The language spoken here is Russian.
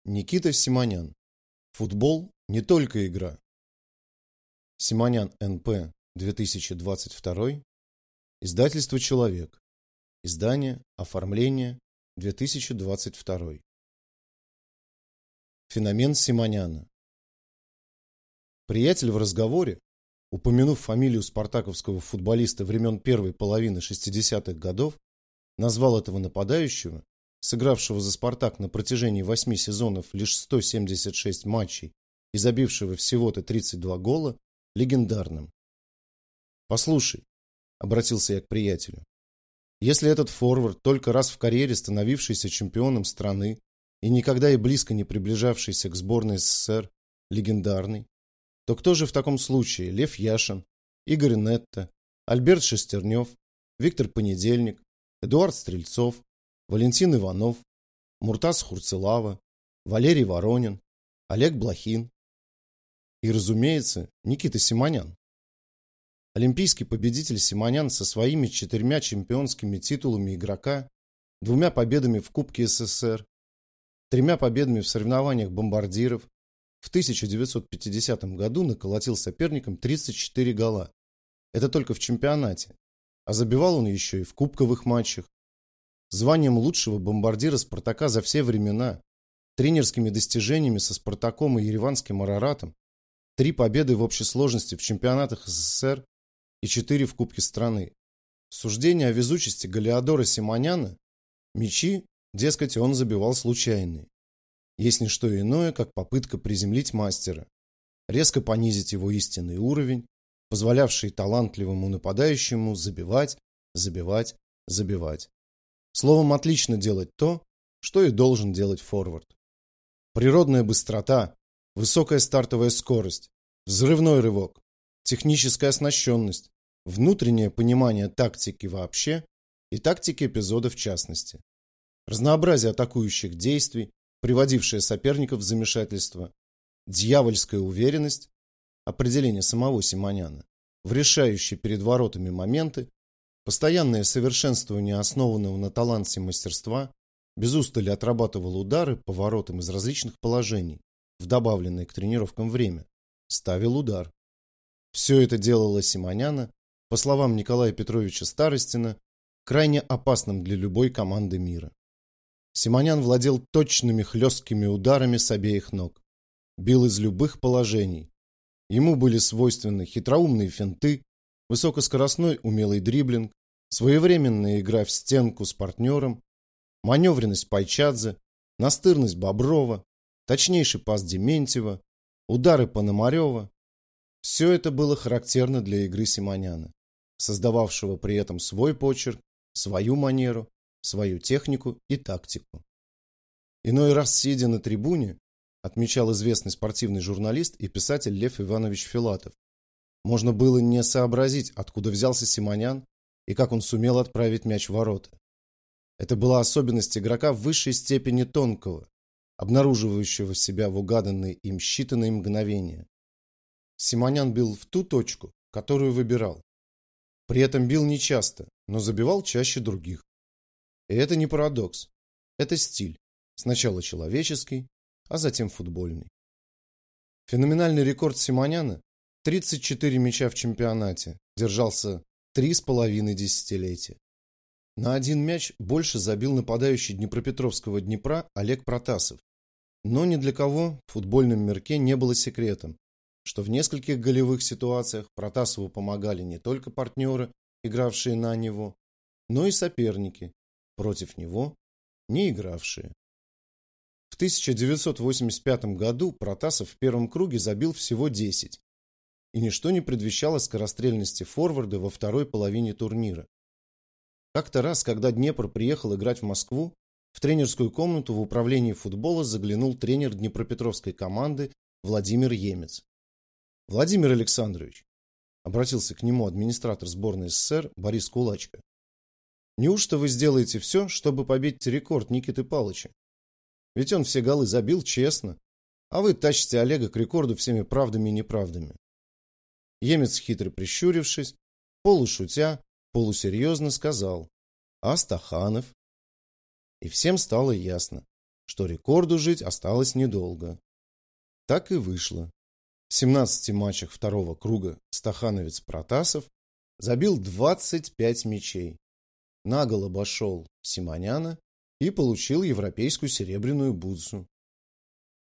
Никита Симонян. Футбол не только игра. Симонян Н.П. 2022. Издательство «Человек». Издание, оформление, 2022. Феномен Симоняна. Приятель в разговоре, упомянув фамилию спартаковского футболиста времен первой половины 60-х годов, назвал этого нападающего, сыгравшего за «Спартак» на протяжении 8 сезонов лишь 176 матчей и забившего всего-то 32 гола, легендарным. «Послушай», — обратился я к приятелю, «если этот форвард, только раз в карьере становившийся чемпионом страны и никогда и близко не приближавшийся к сборной СССР, легендарный, то кто же в таком случае Лев Яшин, Игорь Нетто, Альберт Шестернев, Виктор Понедельник, Эдуард Стрельцов, Валентин Иванов, Муртаз Хурцелава, Валерий Воронин, Олег Блохин и, разумеется, Никита Симонян. Олимпийский победитель Симонян со своими 4 чемпионскими титулами игрока, 2 победами в Кубке СССР, 3 победами в соревнованиях бомбардиров, в 1950 году наколотил соперникам 34 гола. Это только в чемпионате. А забивал он еще и в кубковых матчах. Званием лучшего бомбардира «Спартака» за все времена, тренерскими достижениями со «Спартаком» и ереванским «Араратом», 3 победы в общей сложности в чемпионатах СССР и 4 в Кубке страны. Суждение о везучести Галиадора Симоняна, мячи, дескать, он забивал случайные. Есть не что иное, как попытка приземлить мастера, резко понизить его истинный уровень, позволявший талантливому нападающему забивать, забивать, забивать. Словом, отлично делать то, что и должен делать форвард. Природная быстрота, высокая стартовая скорость, взрывной рывок, техническая оснащенность, внутреннее понимание тактики вообще и тактики эпизода в частности, разнообразие атакующих действий, приводившее соперников в замешательство, дьявольская уверенность, определение самого Симоняна, в решающие перед воротами моменты, постоянное совершенствование основанного на таланте мастерства, без устали отрабатывал удары по воротам из различных положений, в добавленное к тренировкам время, ставил удар. Все это делало Симоняна, по словам Николая Петровича Старостина, крайне опасным для любой команды мира. Симонян владел точными хлесткими ударами с обеих ног, бил из любых положений. Ему были свойственны хитроумные финты, высокоскоростной умелый дриблинг, своевременная игра в стенку с партнером, маневренность Пайчадзе, настырность Боброва, точнейший пас Дементьева, удары Пономарева. Все это было характерно для игры Симоняна, создававшего при этом свой почерк, свою манеру, свою технику и тактику. Иной раз, сидя на трибуне, отмечал известный спортивный журналист и писатель Лев Иванович Филатов, можно было не сообразить, откуда взялся Симонян и как он сумел отправить мяч в ворота. Это была особенность игрока в высшей степени тонкого, обнаруживающего себя в угаданные им считанные мгновения. Симонян бил в ту точку, которую выбирал. При этом бил нечасто, но забивал чаще других. И это не парадокс. Это стиль. Сначала человеческий, а затем футбольный. Феноменальный рекорд Симоняна, 34 мяча в чемпионате, держался 3,5 десятилетия. На один мяч больше забил нападающий Днепропетровского Днепра Олег Протасов. Но ни для кого в футбольном мирке не было секретом, что в нескольких голевых ситуациях Протасову помогали не только партнеры, игравшие на него, но и соперники, против него не игравшие. В 1985 году Протасов в первом круге забил всего 10, и ничто не предвещало скорострельности форварда во второй половине турнира. Как-то раз, когда Днепр приехал играть в Москву, в тренерскую комнату в управлении футбола заглянул тренер днепропетровской команды Владимир Емец. «Владимир Александрович», — обратился к нему администратор сборной СССР Борис Кулачко, «неужто вы сделаете все, чтобы побить рекорд Никиты Палыча? Ведь он все голы забил честно, а вы тащите Олега к рекорду всеми правдами и неправдами». Емец, хитро прищурившись, полушутя, полусерьезно сказал: «А Стаханов?» И всем стало ясно. что рекорду жить осталось недолго. Так и вышло. В 17 матчах второго круга стахановец Протасов забил 25 мячей, наголо обошел Симоняна и получил европейскую серебряную бутсу.